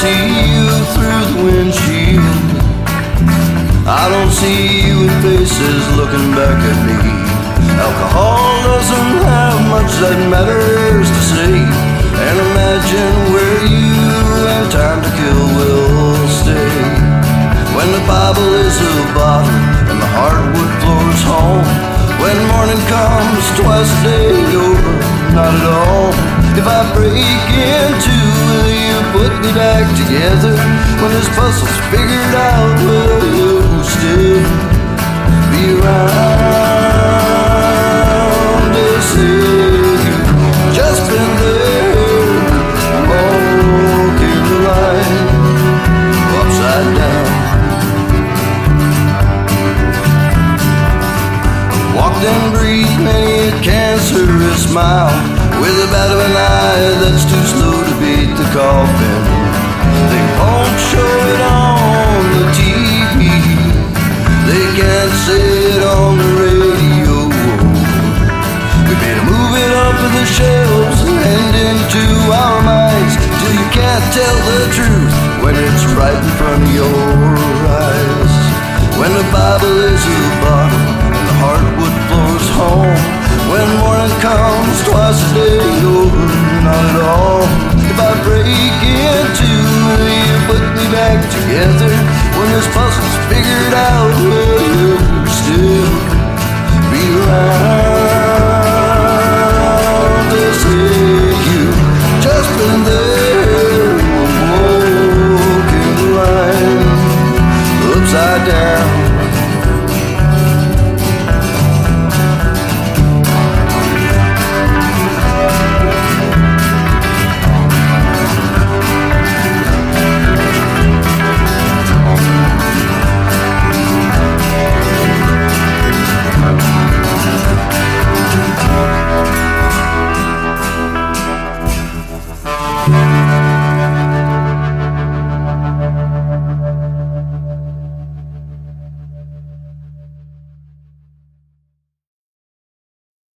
see you through the windshield. I don't see you with faces looking back at me. Alcohol doesn't have much that matters to say. And imagine where you and time to kill will stay. When the Bible is a bottom and the hardwood floor's home. When morning comes twice a day over, not at all. If I break in two, will you put me back together? When this puzzle's figured out, will you still be around to see? Just been there, walking the line upside down. Walked and breathed many a cancerous mile with a bat of an eye that's too slow to beat the coffin. They won't show it on the TV. They can't say it on the radio. We better move it up to the shelves and into our minds till you can't tell the truth when it's right in front of your eyes. When the Bible is a bottom and the hardwood floor's home. When morning comes twice a day over, not at all. If I break in two, will you put me back together? When this puzzle's figured out, will you still be around?